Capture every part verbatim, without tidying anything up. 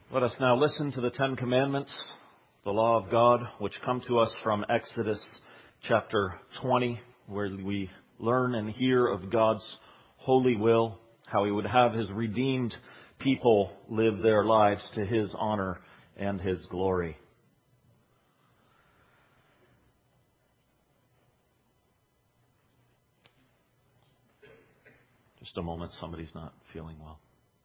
Let us now listen to the Ten Commandments, the law of God, which come to us from Exodus chapter twenty, where we learn and hear of God's holy will, how He would have His redeemed people live their lives to His honor and His glory. Just a moment, somebody's not feeling well.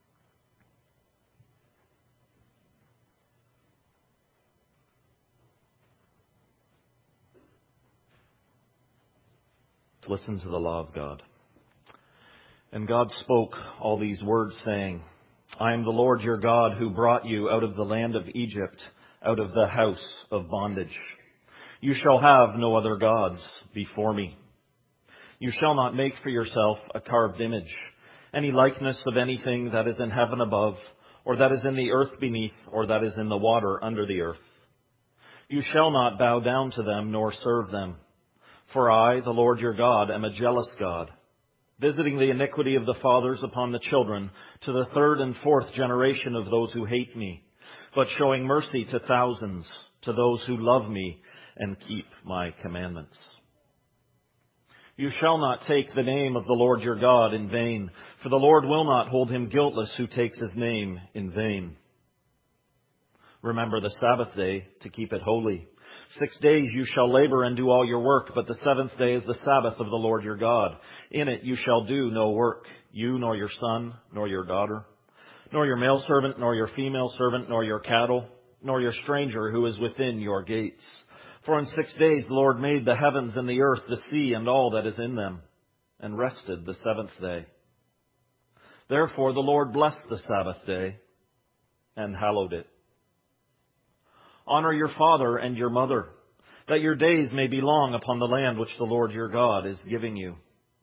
Listen to the law of God. And God spoke all these words, saying, I am the Lord your God who brought you out of the land of Egypt, out of the house of bondage. You shall have no other gods before me. You shall not make for yourself a carved image, any likeness of anything that is in heaven above, or that is in the earth beneath, or that is in the water under the earth. You shall not bow down to them nor serve them. For I, the Lord your God, am a jealous God, visiting the iniquity of the fathers upon the children to the third and fourth generation of those who hate me, but showing mercy to thousands, to those who love me and keep my commandments. You shall not take the name of the Lord your God in vain, for the Lord will not hold him guiltless who takes his name in vain. Remember the Sabbath day to keep it holy. Six days you shall labor and do all your work, but the seventh day is the Sabbath of the Lord your God. In it you shall do no work, you nor your son, nor your daughter, nor your male servant, nor your female servant, nor your cattle, nor your stranger who is within your gates. For in six days the Lord made the heavens and the earth, the sea, and all that is in them, and rested the seventh day. Therefore the Lord blessed the Sabbath day and hallowed it. Honor your father and your mother, that your days may be long upon the land which the Lord your God is giving you.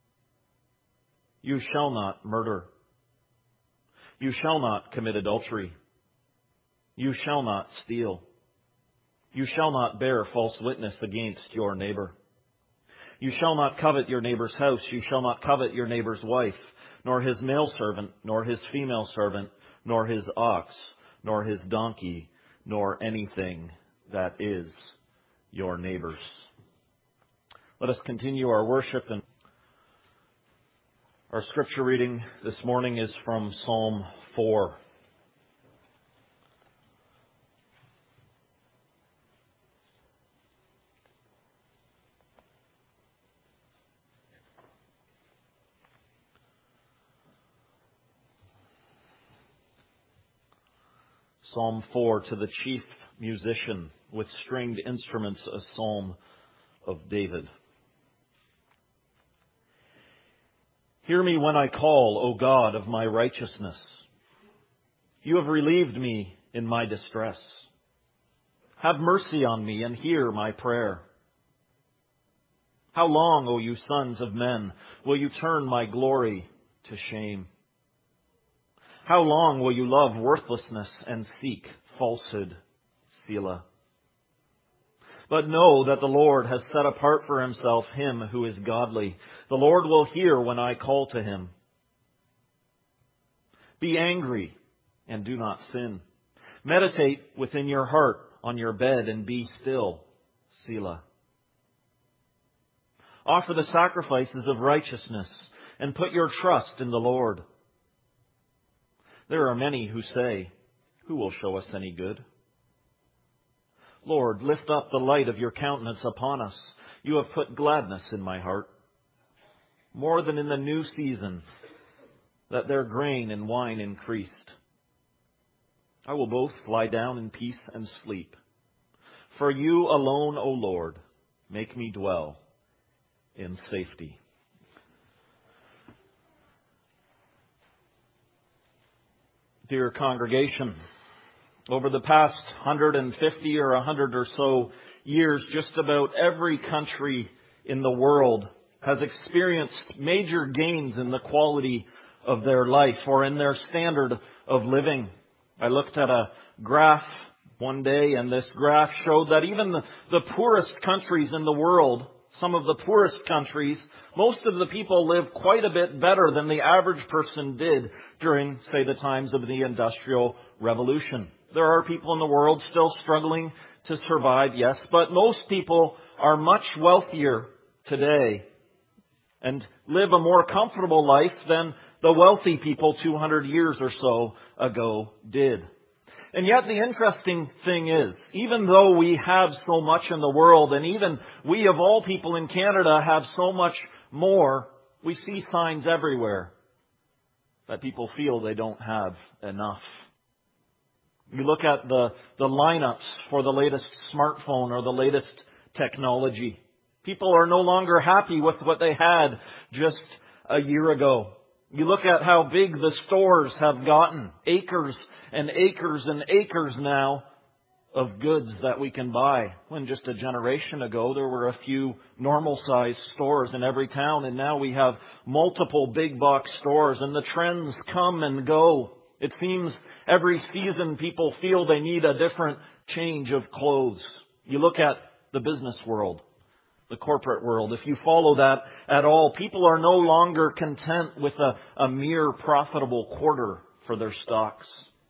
You shall not murder. You shall not commit adultery. You shall not steal. You shall not bear false witness against your neighbor. You shall not covet your neighbor's house. You shall not covet your neighbor's wife, nor his male servant, nor his female servant, nor his ox, nor his donkey, nor anything that is your neighbor's. Let us continue our worship. And our scripture reading this morning is from Psalm four. Psalm four, to the chief musician with stringed instruments, a psalm of David. Hear me when I call, O God of my righteousness. You have relieved me in my distress. Have mercy on me and hear my prayer. How long, O you sons of men, will you turn my glory to shame? How long will you love worthlessness and seek falsehood, Selah? But know that the Lord has set apart for himself him who is godly. The Lord will hear when I call to him. Be angry and do not sin. Meditate within your heart on your bed and be still, Selah. Offer the sacrifices of righteousness and put your trust in the Lord. There are many who say, who will show us any good? Lord, lift up the light of your countenance upon us. You have put gladness in my heart, more than in the new season, that their grain and wine increased. I will both lie down in peace and sleep. For you alone, O Lord, make me dwell in safety. Dear congregation, over the past one hundred fifty or one hundred or so years, just about every country in the world has experienced major gains in the quality of their life or in their standard of living. I looked at a graph one day, and this graph showed that even the, the poorest countries in the world, some of the poorest countries, most of the people live quite a bit better than the average person did during, say, the times of the Industrial Revolution. There are people in the world still struggling to survive, yes, but most people are much wealthier today and live a more comfortable life than the wealthy people two hundred years or so ago did. And yet the interesting thing is, even though we have so much in the world, and even we of all people in Canada have so much more, we see signs everywhere that people feel they don't have enough. You look at the, the lineups for the latest smartphone or the latest technology. People are no longer happy with what they had just a year ago. You look at how big the stores have gotten. Acres and acres and acres now of goods that we can buy. When just a generation ago there were a few normal-sized stores in every town, and now we have multiple big box stores, and the trends come and go. It seems every season people feel they need a different change of clothes. You look at the business world, the corporate world. If you follow that at all, people are no longer content with a, a mere profitable quarter for their stocks.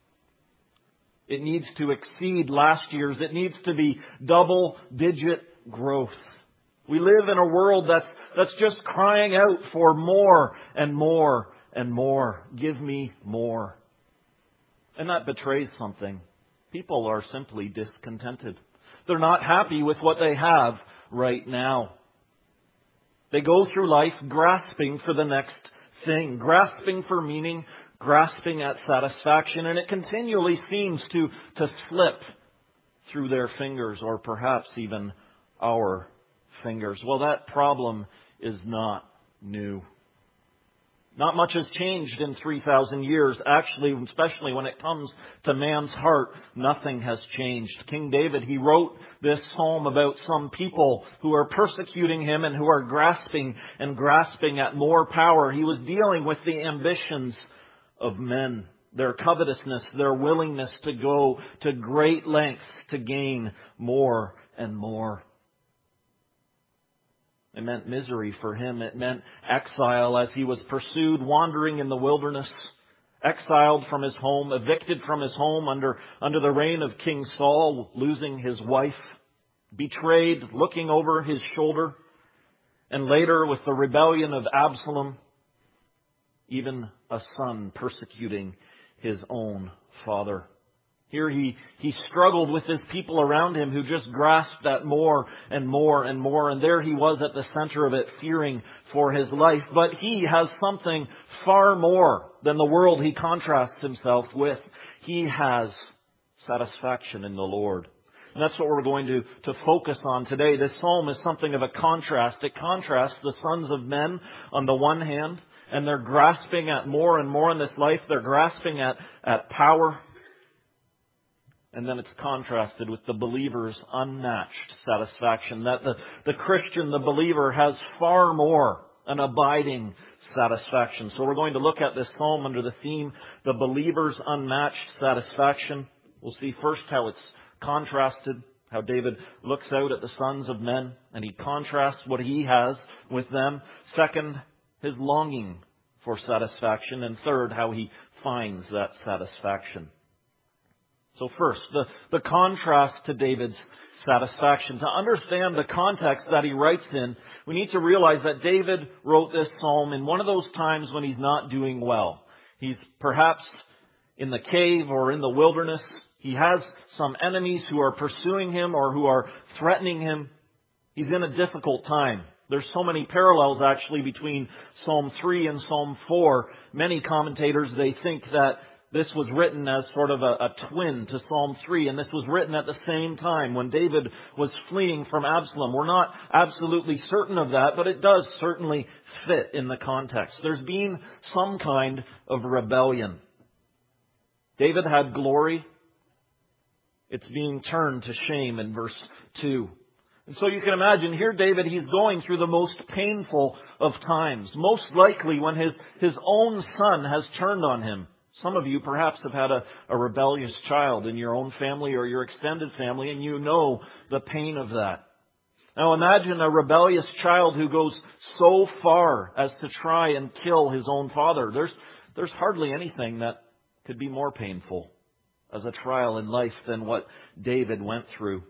It needs to exceed last year's. It needs to be double-digit growth. We live in a world that's, that's just crying out for more and more and more. Give me more. And that betrays something. People are simply discontented. They're not happy with what they have right now. They go through life grasping for the next thing, grasping for meaning, grasping at satisfaction, and it continually seems to, to slip through their fingers, or perhaps even our fingers. Well, that problem is not new. Not much has changed in three thousand years. Actually, especially when it comes to man's heart, nothing has changed. King David, he wrote this psalm about some people who are persecuting him and who are grasping and grasping at more power. He was dealing with the ambitions of men, their covetousness, their willingness to go to great lengths to gain more and more. It meant misery for him. It meant exile as he was pursued, wandering in the wilderness, exiled from his home, evicted from his home under, under the reign of King Saul, losing his wife, betrayed, looking over his shoulder, and later with the rebellion of Absalom, even a son persecuting his own father. Here he, he struggled with his people around him who just grasped at more and more and more. And there he was at the center of it, fearing for his life. But he has something far more than the world he contrasts himself with. He has satisfaction in the Lord. And that's what we're going to, to focus on today. This psalm is something of a contrast. It contrasts the sons of men on the one hand, and they're grasping at more and more in this life. They're grasping at, at power. And then it's contrasted with the believer's unmatched satisfaction. That the, the Christian, the believer, has far more, an abiding satisfaction. So we're going to look at this psalm under the theme, the believer's unmatched satisfaction. We'll see first how it's contrasted, how David looks out at the sons of men and he contrasts what he has with them. Second, his longing for satisfaction. And third, how he finds that satisfaction. So first, the, the contrast to David's satisfaction. To understand the context that he writes in, we need to realize that David wrote this psalm in one of those times when he's not doing well. He's perhaps in the cave or in the wilderness. He has some enemies who are pursuing him or who are threatening him. He's in a difficult time. There's so many parallels actually between Psalm three and Psalm four. Many commentators, they think that this was written as sort of a, a twin to Psalm three, and this was written at the same time when David was fleeing from Absalom. We're not absolutely certain of that, but it does certainly fit in the context. There's been some kind of rebellion. David had glory. It's being turned to shame in verse two. And so you can imagine here David, he's going through the most painful of times. Most likely when his, his own son has turned on him. Some of you perhaps have had a, a rebellious child in your own family or your extended family, and you know the pain of that. Now imagine a rebellious child who goes so far as to try and kill his own father. There's, there's hardly anything that could be more painful. as a trial in life than what David went through.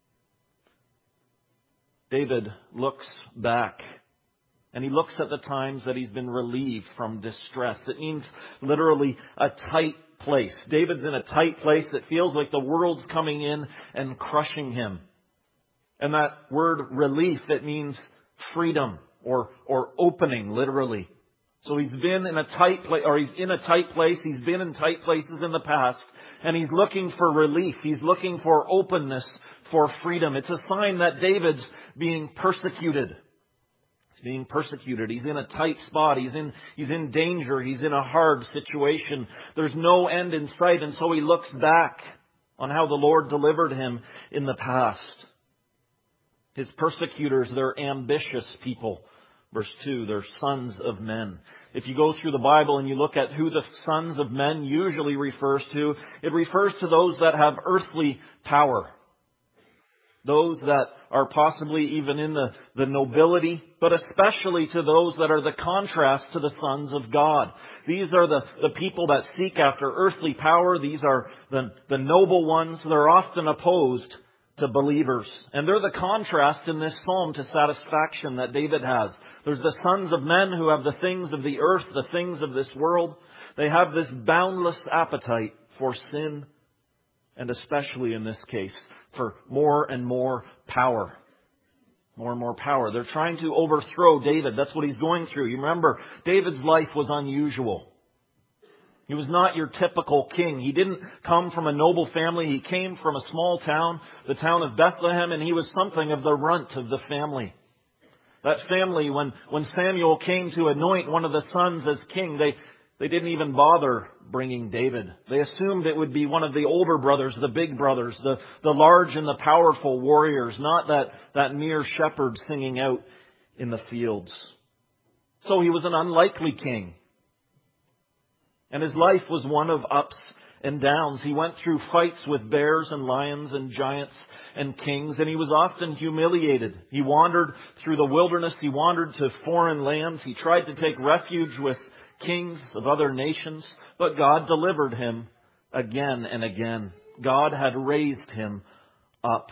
David looks back, and he looks at the times that he's been relieved from distress. It means literally a tight place. David's in a tight place that feels like the world's coming in and crushing him. And that word relief, it means freedom or, or opening, literally. So he's been in a tight place, or he's in a tight place. He's been in tight places in the past, and he's looking for relief. He's looking for openness, for freedom. It's a sign that David's being persecuted. He's being persecuted. He's in a tight spot. He's in, he's in danger. He's in a hard situation. There's no end in sight. And so he looks back on how the Lord delivered him in the past. His persecutors, they're ambitious people. Verse two, they're sons of men. If you go through the Bible and you look at who the sons of men usually refers to, it refers to those that have earthly power. Those that are possibly even in the, the nobility, but especially to those that are the contrast to the sons of God. These are the, the people that seek after earthly power. These are the, the noble ones. They're often opposed to believers. And they're the contrast in this psalm to satisfaction that David has. There's the sons of men who have the things of the earth, the things of this world. They have this boundless appetite for sin, and especially in this case, for more and more power. More and more power. They're trying to overthrow David. That's what he's going through. You remember, David's life was unusual. He was not your typical king. He didn't come from a noble family. He came from a small town, the town of Bethlehem, and he was something of the runt of the family. That family, when, when Samuel came to anoint one of the sons as king, they, they didn't even bother bringing David. They assumed it would be one of the older brothers, the big brothers, the, the large and the powerful warriors, not that, that mere shepherd singing out in the fields. So he was an unlikely king. And his life was one of ups and downs. He went through fights with bears and lions and giants and kings, and he was often humiliated. He wandered through the wilderness. He wandered to foreign lands. He tried to take refuge with kings of other nations, but God delivered him again and again. God had raised him up.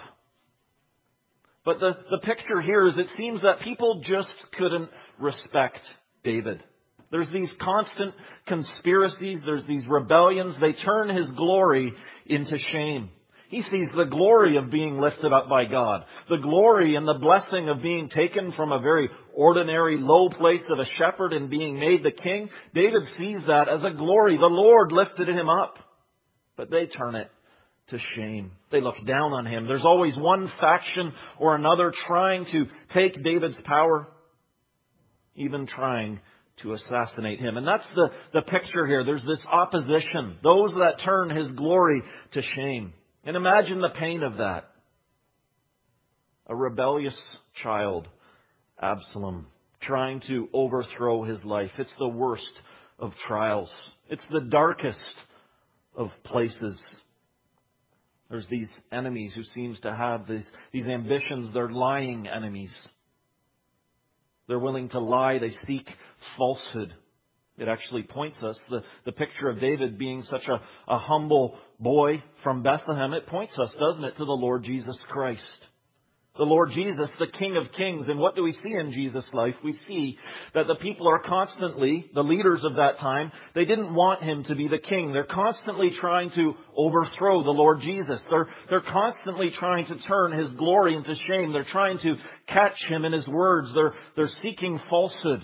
But the, the picture here is it seems that people just couldn't respect David. There's these constant conspiracies. There's these rebellions. They turn his glory into shame. He sees the glory of being lifted up by God. The glory and the blessing of being taken from a very ordinary low place of a shepherd and being made the king. David sees that as a glory. The Lord lifted him up. But they turn it to shame. They look down on him. There's always one faction or another trying to take David's power, even trying to assassinate him. And that's the, the picture here. There's this opposition. Those that turn his glory to shame. And imagine the pain of that. A rebellious child, Absalom, trying to overthrow his life. It's the worst of trials. It's the darkest of places. There's these enemies who seems to have these, these ambitions. They're lying enemies. They're willing to lie. They seek falsehood. It actually points us, the, the picture of David being such a, a humble boy from Bethlehem, it points us, doesn't it, to the Lord Jesus Christ. The Lord Jesus, the King of Kings. And what do we see in Jesus' life? We see that the people are constantly, the leaders of that time, they didn't want him to be the king. They're constantly trying to overthrow the Lord Jesus. They're, they're constantly trying to turn his glory into shame. They're trying to catch him in his words. They're, they're seeking falsehood.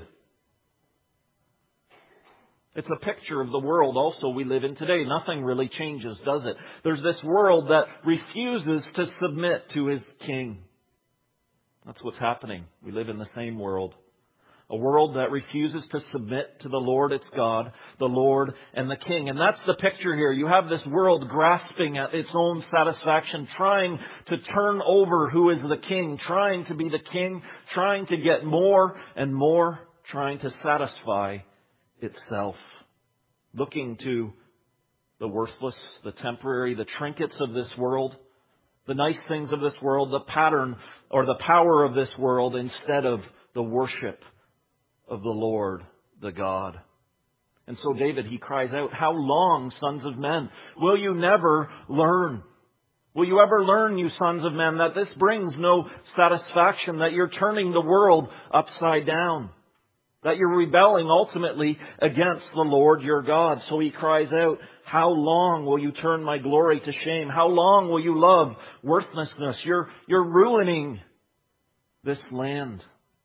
It's a picture of the world also we live in today. Nothing really changes, does it? There's this world that refuses to submit to his king. That's what's happening. We live in the same world. A world that refuses to submit to the Lord, its God, the Lord and the King. And that's the picture here. You have this world grasping at its own satisfaction, trying to turn over who is the king, trying to be the king, trying to get more and more, trying to satisfy itself, looking to the worthless, the temporary, the trinkets of this world, the nice things of this world, the pattern or the power of this world instead of the worship of the Lord, the God. And so David, he cries out, how long, sons of men, will you never learn? Will you ever learn, you sons of men, that this brings no satisfaction, that you're turning the world upside down, that you're rebelling ultimately against the Lord your God? So he cries out, how long will you turn my glory to shame? How long will you love worthlessness? You're, you're ruining this land.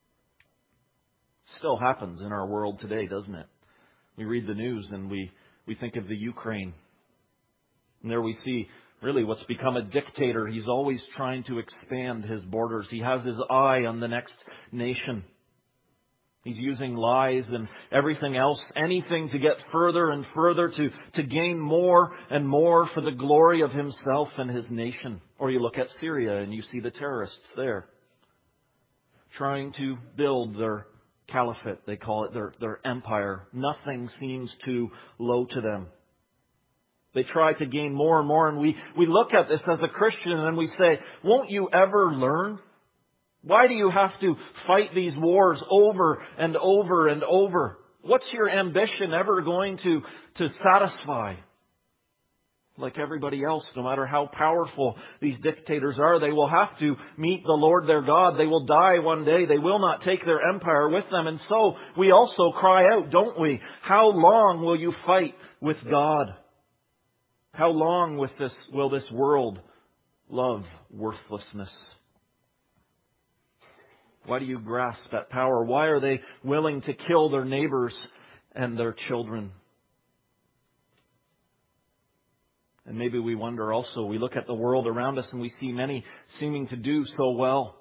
Still happens in our world today, doesn't it? We read the news and we, we think of the Ukraine. And there we see really what's become a dictator. He's always trying to expand his borders. He has his eye on the next nation. He's using lies and everything else, anything to get further and further, to, to gain more and more for the glory of himself and his nation. Or you look at Syria and you see the terrorists there, trying to build their caliphate, they call it, their, their empire. Nothing seems too low to them. They try to gain more and more, and we, we look at this as a Christian and we say, won't you ever learn? Why do you have to fight these wars over and over and over? What's your ambition ever going to, to satisfy? Like everybody else, no matter how powerful these dictators are, they will have to meet the Lord their God. They will die one day. They will not take their empire with them. And so we also cry out, don't we? How long will you fight with God? How long with this will this world love worthlessness? Why do you grasp at power? Why are they willing to kill their neighbors and their children? And maybe we wonder also, we look at the world around us and we see many seeming to do so well.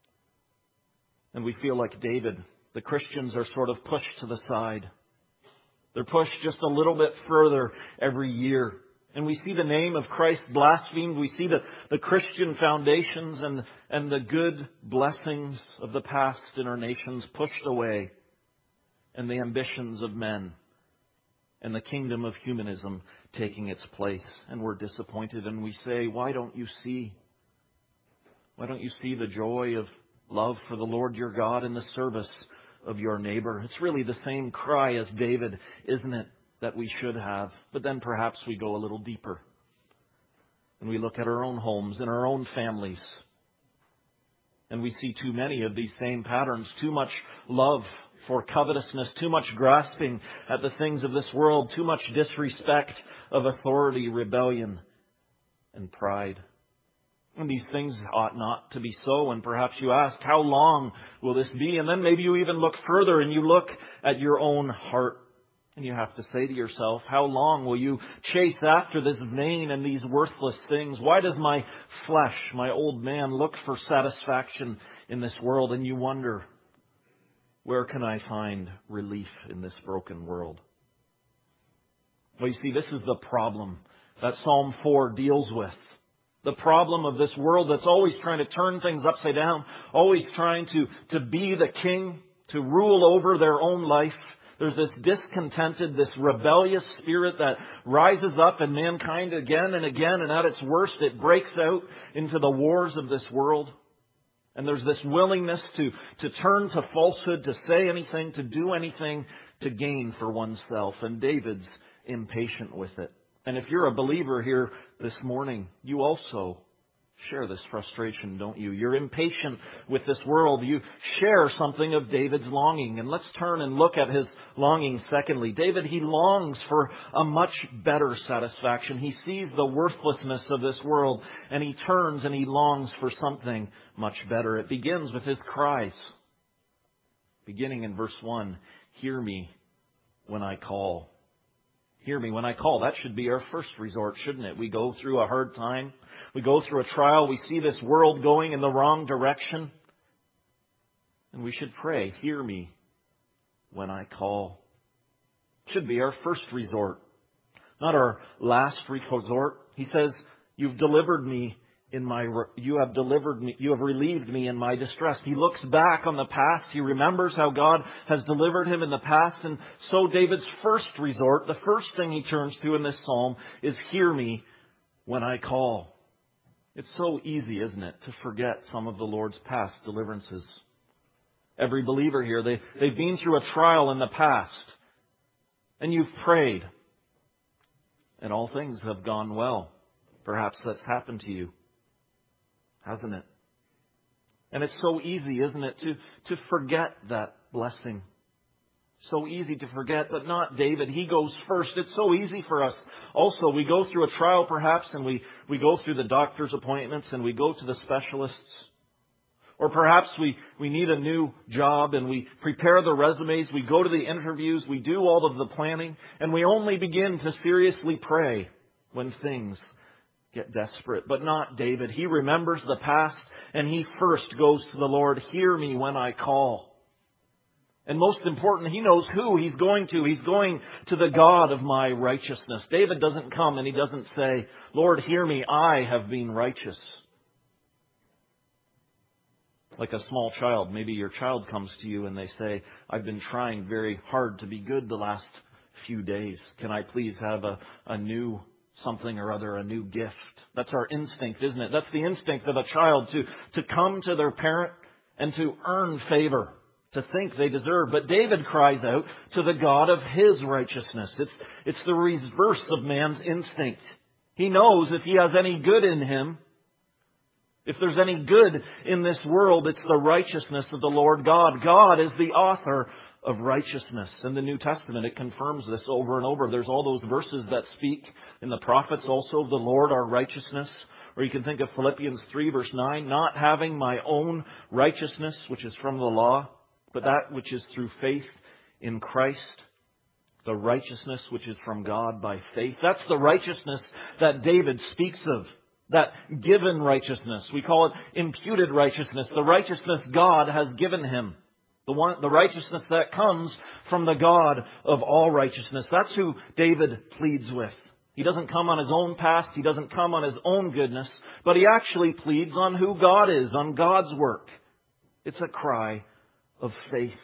And we feel like David, the Christians are sort of pushed to the side. They're pushed just a little bit further every year. And we see the name of Christ blasphemed. We see the, the Christian foundations and, and the good blessings of the past in our nations pushed away. And the ambitions of men and the kingdom of humanism taking its place. And we're disappointed and we say, why don't you see? Why don't you see the joy of love for the Lord your God in the service of your neighbor? It's really the same cry as David, isn't it, that we should have. But then perhaps we go a little deeper. And we look at our own homes and our own families. And we see too many of these same patterns. Too much love for covetousness, too much grasping at the things of this world, too much disrespect of authority, rebellion, and pride. And these things ought not to be so. And perhaps you ask, how long will this be? And then maybe you even look further and you look at your own heart. And you have to say to yourself, how long will you chase after this vain and these worthless things? Why does my flesh, my old man, look for satisfaction in this world? And you wonder, where can I find relief in this broken world? Well, you see, this is the problem that Psalm four deals with. The problem of this world that's always trying to turn things upside down, always trying to, to be the king, to rule over their own life. There's this discontented, this rebellious spirit that rises up in mankind again and again. And at its worst, it breaks out into the wars of this world. And there's this willingness to, to turn to falsehood, to say anything, to do anything to gain for oneself. And David's impatient with it. And if you're a believer here this morning, you also share this frustration, don't you? You're impatient with this world. You share something of David's longing. And let's turn and look at his longing secondly. David, he longs for a much better satisfaction. He sees the worthlessness of this world and he turns and he longs for something much better. It begins with his cries. Beginning in verse one, hear me when I call. Hear me when I call. That should be our first resort, shouldn't it? We go through a hard time. We go through a trial. We see this world going in the wrong direction. And we should pray, hear me when I call. It should be our first resort, not our last resort. He says, you've delivered me in my, you have delivered me, you have relieved me in my distress. He looks back on the past. He remembers how God has delivered him in the past. And so David's first resort, the first thing he turns to in this psalm is hear me when I call. It's so easy, isn't it, to forget some of the Lord's past deliverances. Every believer here, they, they've been through a trial in the past. and you've prayed, and all things have gone well. Perhaps that's happened to you, hasn't it? And it's so easy, isn't it, to, to forget that blessing. So easy to forget, but not David. He goes first. It's so easy for us. Also, we go through a trial perhaps, and we, we go through the doctor's appointments, and we go to the specialists. Or perhaps we, we need a new job, and we prepare the resumes, we go to the interviews, we do all of the planning, and we only begin to seriously pray when things get desperate. But not David. He remembers the past, and he first goes to the Lord, "Hear me when I call." And most important, he knows who he's going to. He's going to the God of my righteousness. David doesn't come and he doesn't say, "Lord, hear me, I have been righteous." Like a small child, maybe your child comes to you and they say, "I've been trying very hard to be good the last few days. Can I please have a, a new something or other, a new gift?" That's our instinct, isn't it? That's the instinct of a child, to, to come to their parent and to earn favor, to think they deserve. But David cries out to the God of his righteousness. It's, it's the reverse of man's instinct. He knows if he has any good in him, if there's any good in this world, it's the righteousness of the Lord God. God is the author of righteousness. In the New Testament, it confirms this over and over. There's all those verses that speak in the prophets also of the Lord, our righteousness. Or you can think of Philippians three, verse nine, "Not having my own righteousness, which is from the law, but that which is through faith in Christ, the righteousness which is from God by faith." That's the righteousness that David speaks of. That given righteousness. We call it imputed righteousness. The righteousness God has given him. The one, the righteousness that comes from the God of all righteousness. That's who David pleads with. He doesn't come on his own past. He doesn't come on his own goodness. But he actually pleads on who God is, on God's work. It's a cry of faith.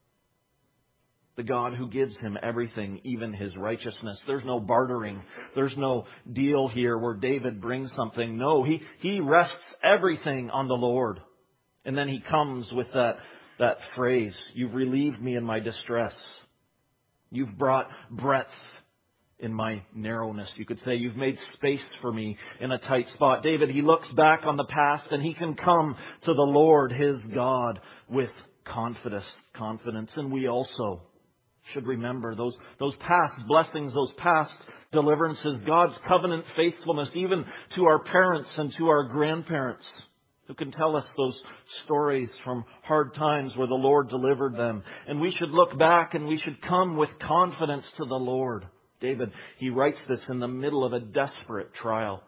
The God who gives him everything, even his righteousness. There's no bartering. There's no deal here where David brings something. No, he, he rests everything on the Lord. And then he comes with that, that phrase, "You've relieved me in my distress. You've brought breadth in my narrowness." You could say, "You've made space for me in a tight spot." David, he looks back on the past and he can come to the Lord, his God, with confidence, confidence. And we also should remember those, those past blessings, those past deliverances, God's covenant faithfulness, even to our parents and to our grandparents, who can tell us those stories from hard times where the Lord delivered them. And we should look back and we should come with confidence to the Lord. David, he writes this in the middle of a desperate trial.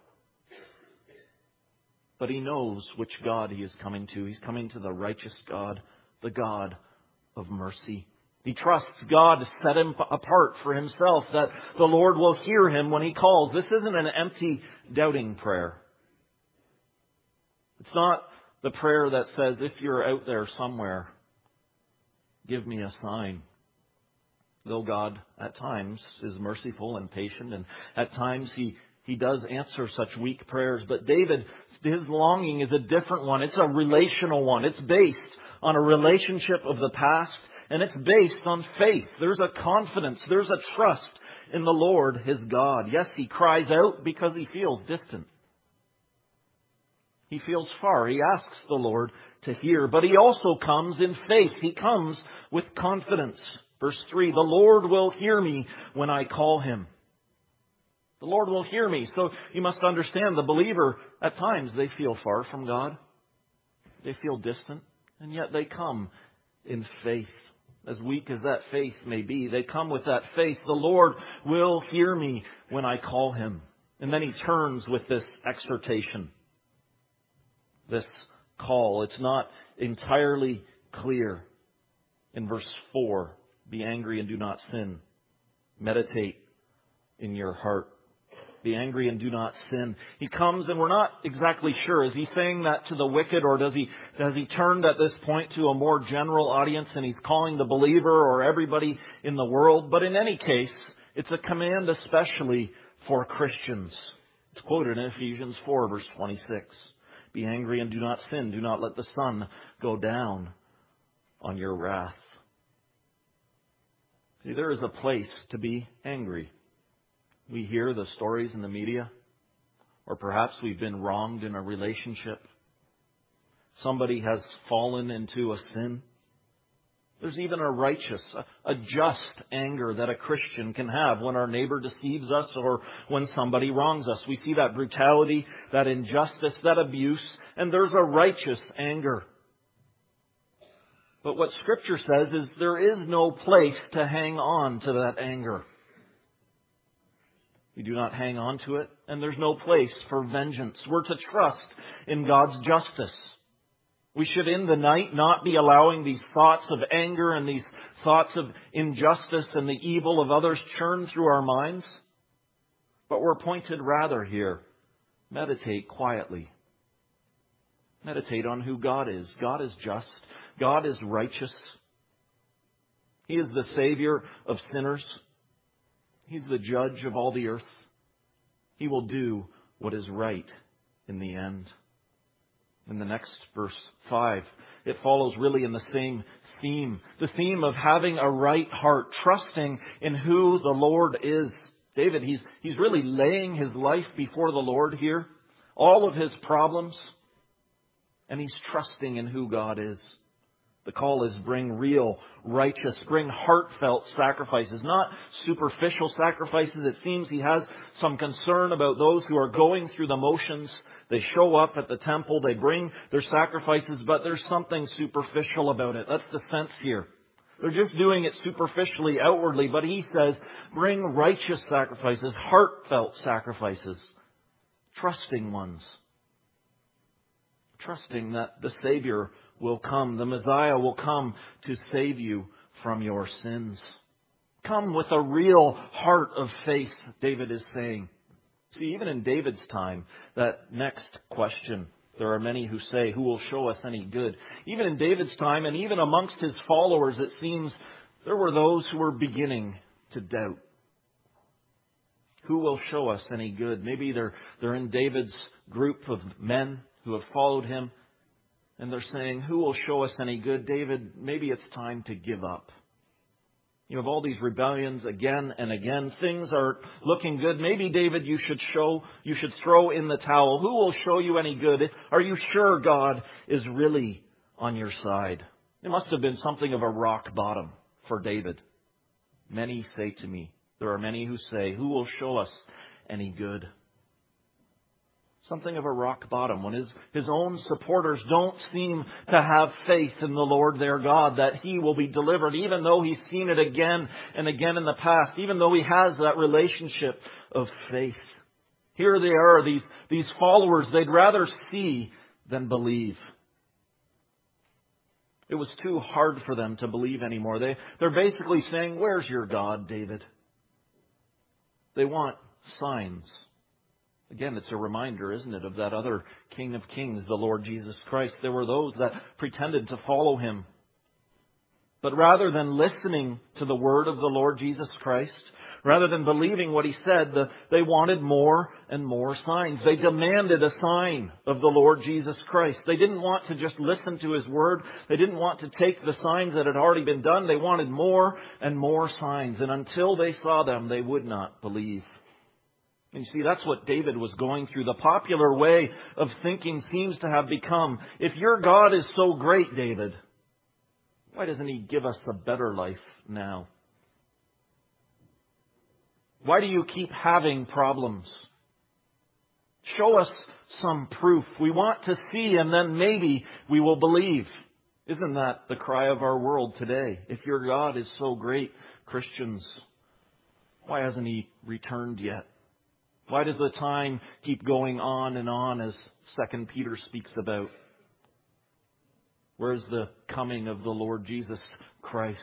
But he knows which God he is coming to. He's coming to the righteous God, the God of mercy. He trusts God to set him apart for himself, that the Lord will hear him when he calls. This isn't an empty, doubting prayer. It's not the prayer that says, "If you're out there somewhere, give me a sign." Though God, at times, is merciful and patient, and at times He, he does answer such weak prayers. But David, his longing is a different one. It's a relational one. It's based on a relationship of the past, and it's based on faith. There's a confidence, there's a trust in the Lord, his God. Yes, he cries out because he feels distant. He feels far. He asks the Lord to hear. But he also comes in faith. He comes with confidence. Verse three, "The Lord will hear me when I call him." The Lord will hear me. So you must understand, the believer, at times, they feel far from God. They feel distant. And yet they come in faith. As weak as that faith may be, they come with that faith. The Lord will hear me when I call him. And then he turns with this exhortation. This call. It's not entirely clear. In verse four, "Be angry and do not sin. Meditate in your heart." Be angry and do not sin. He comes and we're not exactly sure. Is he saying that to the wicked, or does he, does he turn at this point to a more general audience and he's calling the believer or everybody in the world? But in any case, it's a command especially for Christians. It's quoted in Ephesians four, verse twenty-six. "Be angry and do not sin. Do not let the sun go down on your wrath." See, there is a place to be angry. We hear the stories in the media, or perhaps we've been wronged in a relationship. Somebody has fallen into a sin. There's even a righteous, a just anger that a Christian can have when our neighbor deceives us or when somebody wrongs us. We see that brutality, that injustice, that abuse, and there's a righteous anger. But what Scripture says is there is no place to hang on to that anger. We do not hang on to it, and there's no place for vengeance. We're to trust in God's justice. We should in the night not be allowing these thoughts of anger and these thoughts of injustice and the evil of others churn through our minds. But we're pointed rather here. Meditate quietly. Meditate on who God is. God is just. God is righteous. He is the Savior of sinners. He's the judge of all the earth. He will do what is right in the end. In the next verse five, it follows really in the same theme. The theme of having a right heart, trusting in who the Lord is. David, he's, he's really laying his life before the Lord here. All of his problems. And he's trusting in who God is. The call is bring real, righteous, bring heartfelt sacrifices, not superficial sacrifices. It seems he has some concern about those who are going through the motions. They show up at the temple, they bring their sacrifices, but there's something superficial about it. That's the sense here. They're just doing it superficially, outwardly, but he says, bring righteous sacrifices, heartfelt sacrifices, trusting ones. Trusting that the Savior will come, the Messiah will come to save you from your sins. Come with a real heart of faith, David is saying. See, even in David's time, that next question, there are many who say, who will show us any good? Even in David's time, and even amongst his followers, it seems there were those who were beginning to doubt. Who will show us any good? Maybe they're, they're in David's group of men who have followed him, and they're saying, who will show us any good? David, maybe it's time to give up. You have all these rebellions again and again. Things are looking good. Maybe, David, you should show, you should throw in the towel. Who will show you any good? Are you sure God is really on your side? It must have been something of a rock bottom for David. Many say to me, there are many who say, who will show us any good? Something of a rock bottom when his, his own supporters don't seem to have faith in the Lord their God, that He will be delivered, even though he's seen it again and again in the past, even though he has that relationship of faith. Here they are, these, these followers, they'd rather see than believe. It was too hard for them to believe anymore. They, they're basically saying, where's your God, David? They want signs. Again, it's a reminder, isn't it, of that other King of Kings, the Lord Jesus Christ. There were those that pretended to follow Him. But rather than listening to the word of the Lord Jesus Christ, rather than believing what He said, they wanted more and more signs. They demanded a sign of the Lord Jesus Christ. They didn't want to just listen to His word. They didn't want to take the signs that had already been done. They wanted more and more signs. And until they saw them, they would not believe. And you see, that's what David was going through. The popular way of thinking seems to have become, if your God is so great, David, why doesn't He give us a better life now? Why do you keep having problems? Show us some proof. We want to see, and then maybe we will believe. Isn't that the cry of our world today? If your God is so great, Christians, why hasn't He returned yet? Why does the time keep going on and on, as Second Peter speaks about? Where's the coming of the Lord Jesus Christ?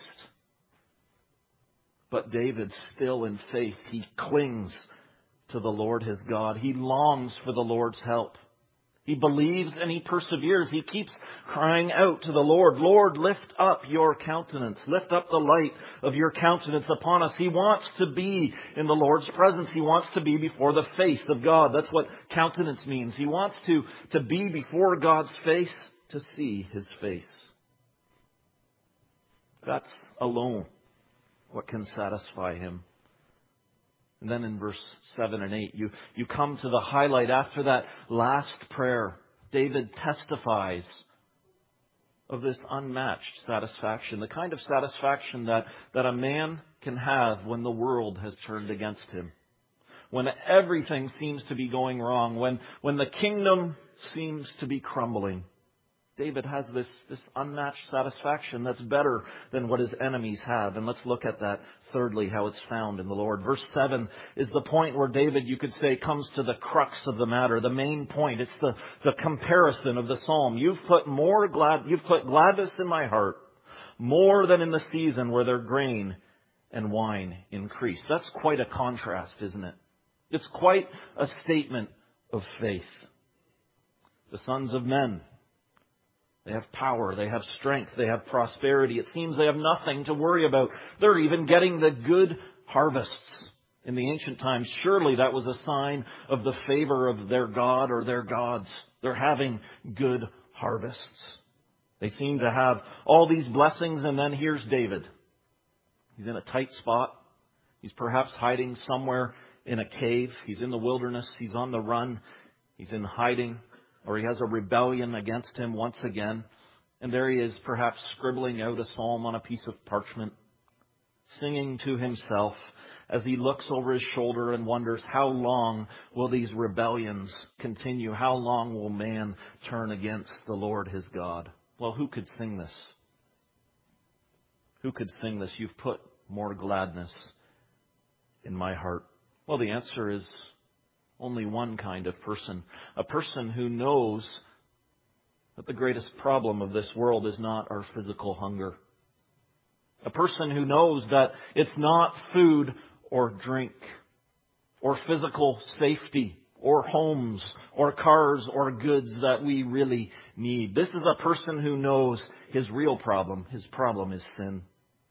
But David, still in faith, he clings to the Lord his God. He longs for the Lord's help. He believes and he perseveres. He keeps crying out to the Lord, Lord, lift up your countenance. Lift up the light of your countenance upon us. He wants to be in the Lord's presence. He wants to be before the face of God. That's what countenance means. He wants to, to be before God's face, to see His face. That's alone What can satisfy him? And then in verse seven and eight, you, you come to the highlight. After that last prayer, David testifies of this unmatched satisfaction, the kind of satisfaction that, that a man can have when the world has turned against him, when everything seems to be going wrong, when, when the kingdom seems to be crumbling. David has this, this unmatched satisfaction that's better than what his enemies have. And let's look at that thirdly, how it's found in the Lord. Verse seven is the point where David, you could say, comes to the crux of the matter, the main point. It's the, the comparison of the psalm. You've put more glad, you've put gladness in my heart, more than in the season where their grain and wine increase. That's quite a contrast, isn't it? It's quite a statement of faith. The sons of men, they have power, they have strength, they have prosperity. It seems they have nothing to worry about. They're even getting the good harvests. In the ancient times, surely that was a sign of the favor of their God or their gods. They're having good harvests. They seem to have all these blessings, and then here's David. He's in a tight spot. He's perhaps hiding somewhere in a cave. He's in the wilderness. He's on the run. He's in hiding. Or he has a rebellion against him once again. And there he is, perhaps scribbling out a psalm on a piece of parchment, singing to himself as he looks over his shoulder and wonders, how long will these rebellions continue? How long will man turn against the Lord his God? Well, who could sing this? Who could sing this? You've put more gladness in my heart. Well, the answer is only one kind of person. A person who knows that the greatest problem of this world is not our physical hunger. A person who knows that it's not food or drink or physical safety or homes or cars or goods that we really need. This is a person who knows his real problem. His problem is sin.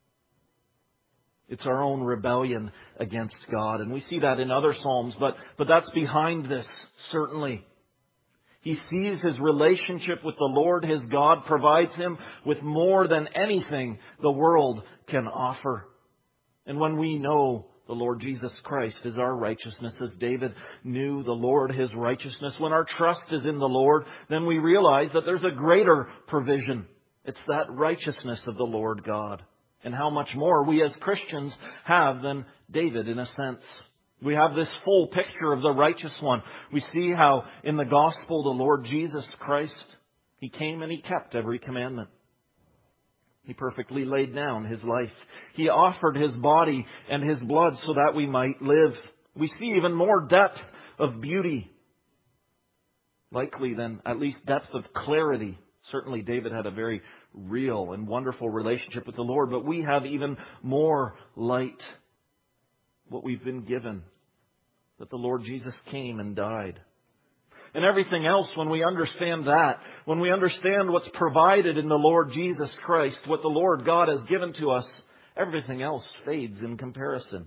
It's our own rebellion against God. And we see that in other Psalms, but, but that's behind this, certainly. He sees his relationship with the Lord, his God, provides him with more than anything the world can offer. And when we know the Lord Jesus Christ is our righteousness, as David knew the Lord his righteousness, when our trust is in the Lord, then we realize that there's a greater provision. It's that righteousness of the Lord God. And how much more we as Christians have than David, in a sense. We have this full picture of the righteous one. We see how in the gospel the Lord Jesus Christ, he came and he kept every commandment. He perfectly laid down his life. He offered his body and his blood so that we might live. We see even more depth of beauty, likely than at least depth of clarity. Certainly David had a very real and wonderful relationship with the Lord, but we have even more light. What we've been given, that the Lord Jesus came and died. And everything else, when we understand that, when we understand what's provided in the Lord Jesus Christ, what the Lord God has given to us, everything else fades in comparison.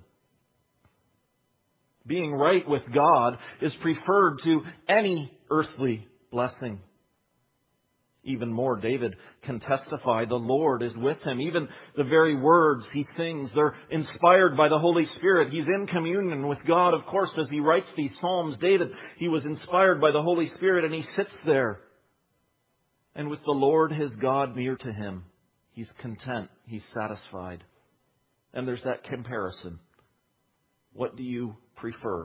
Being right with God is preferred to any earthly blessing. Even more, David can testify the Lord is with him. Even the very words he sings, they're inspired by the Holy Spirit. He's in communion with God, of course, as he writes these Psalms. David, he was inspired by the Holy Spirit, and he sits there. And with the Lord his God near to him, he's content, he's satisfied. And there's that comparison. What do you prefer?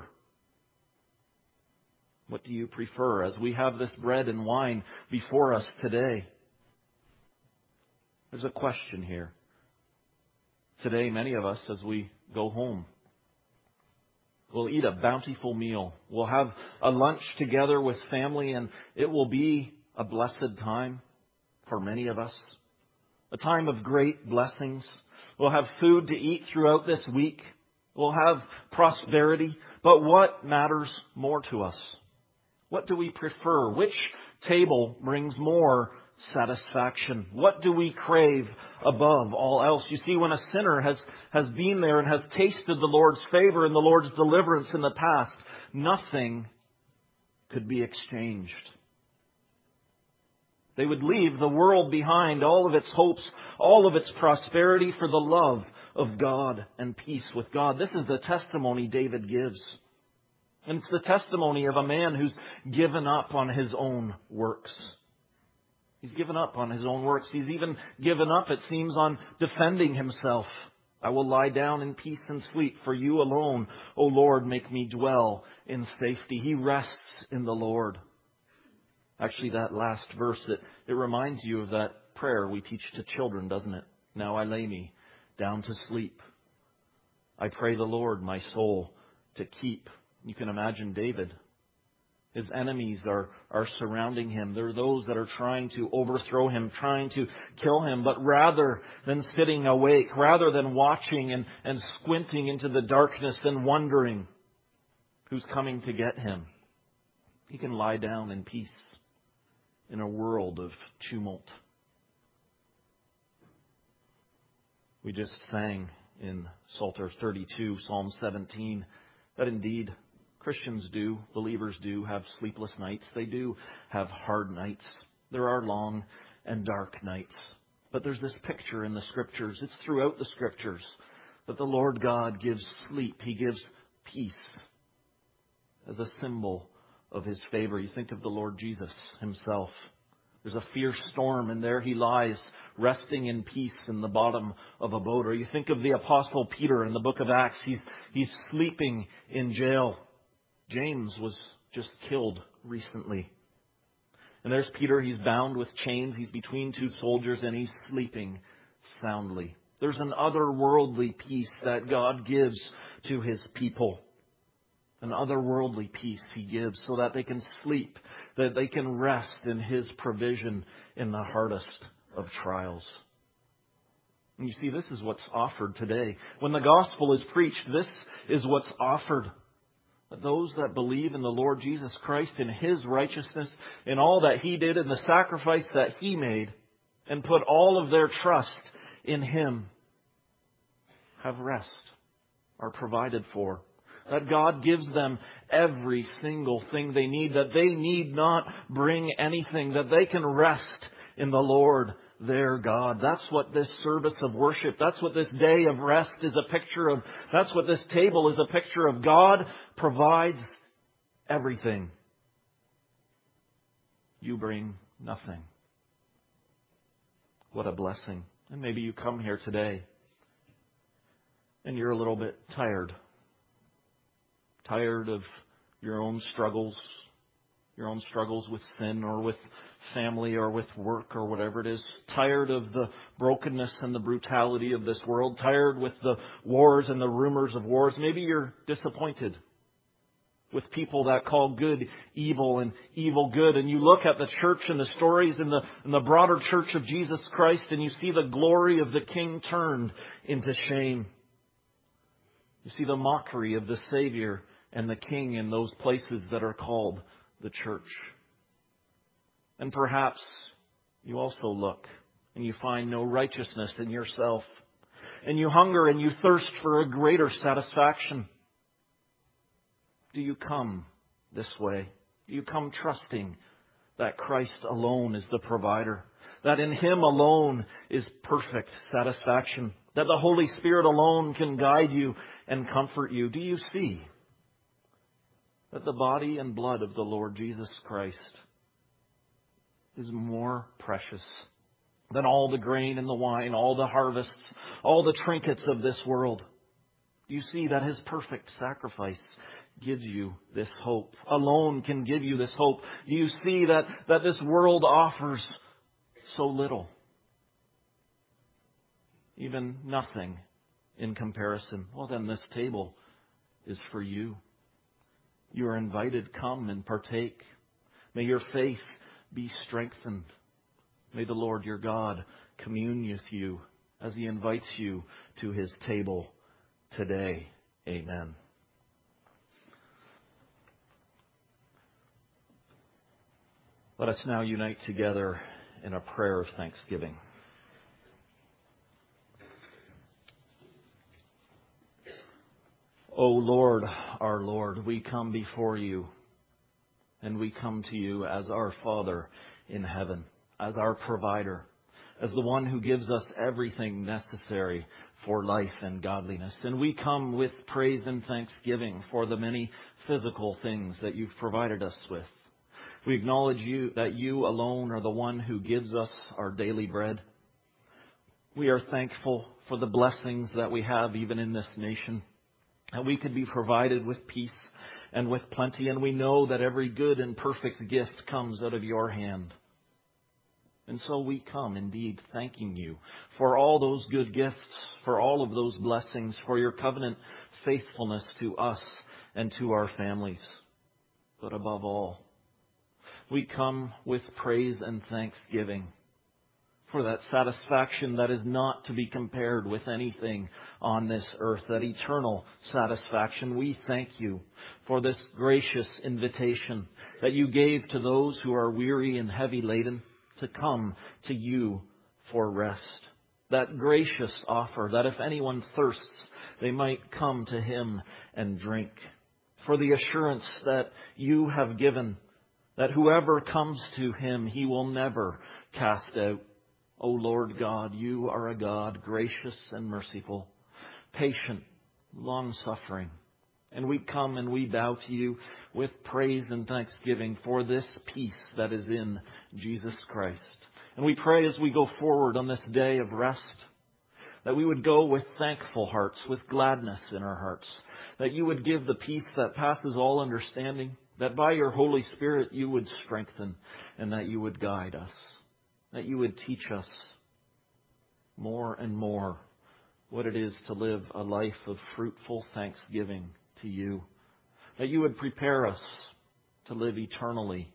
What do you prefer as we have this bread and wine before us today? There's a question here. Today, many of us, as we go home, we'll eat a bountiful meal. We'll have a lunch together with family, and it will be a blessed time for many of us. A time of great blessings. We'll have food to eat throughout this week. We'll have prosperity. But what matters more to us? What do we prefer? Which table brings more satisfaction? What do we crave above all else? You see, when a sinner has, has been there and has tasted the Lord's favor and the Lord's deliverance in the past, nothing could be exchanged. They would leave the world behind, all of its hopes, all of its prosperity, for the love of God and peace with God. This is the testimony David gives. And it's the testimony of a man who's given up on his own works. He's given up on his own works. He's even given up, it seems, on defending himself. I will lie down in peace and sleep, for you alone, O Lord, make me dwell in safety. He rests in the Lord. Actually, that last verse, it, it reminds you of that prayer we teach to children, doesn't it? Now I lay me down to sleep. I pray the Lord my soul to keep. You can imagine David. His enemies are, are surrounding him. There are those that are trying to overthrow him, trying to kill him. But rather than sitting awake, rather than watching and, and squinting into the darkness and wondering who's coming to get him, he can lie down in peace in a world of tumult. We just sang in Psalter thirty-two, Psalm seventeen, that indeed Christians do, believers do have sleepless nights. They do have hard nights. There are long and dark nights. But there's this picture in the Scriptures. It's throughout the Scriptures that the Lord God gives sleep. He gives peace as a symbol of His favor. You think of the Lord Jesus Himself. There's a fierce storm, and there He lies, resting in peace in the bottom of a boat. Or you think of the Apostle Peter in the book of Acts. He's, he's sleeping in jail. James was just killed recently. And there's Peter. He's bound with chains. He's between two soldiers, and he's sleeping soundly. There's an otherworldly peace that God gives to His people. An otherworldly peace He gives so that they can sleep, that they can rest in His provision in the hardest of trials. And you see, this is what's offered today. When the gospel is preached, this is what's offered. That those that believe in the Lord Jesus Christ, in His righteousness, in all that He did, in the sacrifice that He made, and put all of their trust in Him, have rest, are provided for. That God gives them every single thing they need, that they need not bring anything, that they can rest in the Lord their God. That's what this service of worship, that's what this day of rest is a picture of. That's what this table is a picture of. God provides everything. You bring nothing. What a blessing. And maybe you come here today and you're a little bit tired. Tired of your own struggles, your own struggles with sin or with family or with work or whatever it is. Tired of the brokenness and the brutality of this world. Tired with the wars and the rumors of wars. Maybe you're disappointed with people that call good evil and evil good. And you look at the church and the stories in the, in the broader church of Jesus Christ, and you see the glory of the King turned into shame. You see the mockery of the Savior and the King in those places that are called the church. And perhaps you also look and you find no righteousness in yourself. And you hunger and you thirst for a greater satisfaction. Do you come this way? Do you come trusting that Christ alone is the provider? That in Him alone is perfect satisfaction? That the Holy Spirit alone can guide you and comfort you? Do you see that the body and blood of the Lord Jesus Christ is more precious than all the grain and the wine, all the harvests, all the trinkets of this world? Do you see that His perfect sacrifice gives you this hope? Alone can give you this hope. Do you see that, that this world offers so little? Even nothing in comparison. Well, then this table is for you. You are invited. Come and partake. May your faith be strengthened. May the Lord your God commune with you as He invites you to His table today. Amen. Let us now unite together in a prayer of thanksgiving. O Lord, our Lord, we come before you, and we come to you as our Father in heaven, as our provider, as the one who gives us everything necessary for life and godliness. And we come with praise and thanksgiving for the many physical things that you've provided us with. We acknowledge you that you alone are the one who gives us our daily bread. We are thankful for the blessings that we have even in this nation, that we could be provided with peace and with plenty. And we know that every good and perfect gift comes out of your hand. And so we come indeed thanking you for all those good gifts, for all of those blessings, for your covenant faithfulness to us and to our families. But above all, we come with praise and thanksgiving for that satisfaction that is not to be compared with anything on this earth, that eternal satisfaction. We thank you for this gracious invitation that you gave to those who are weary and heavy laden to come to you for rest. That gracious offer that if anyone thirsts, they might come to him and drink. For the assurance that you have given that whoever comes to him, he will never cast out. O Lord God, you are a God gracious and merciful, patient, long-suffering. And we come and we bow to you with praise and thanksgiving for this peace that is in Jesus Christ. And we pray as we go forward on this day of rest, that we would go with thankful hearts, with gladness in our hearts, that you would give the peace that passes all understanding, that by your Holy Spirit you would strengthen and that you would guide us, that you would teach us more and more what it is to live a life of fruitful thanksgiving to you, that you would prepare us to live eternally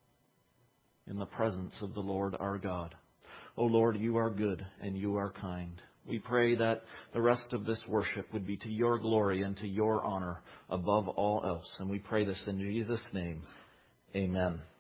in the presence of the Lord our God. O Lord, you are good and you are kind. We pray that the rest of this worship would be to your glory and to your honor above all else. And we pray this in Jesus' name. Amen.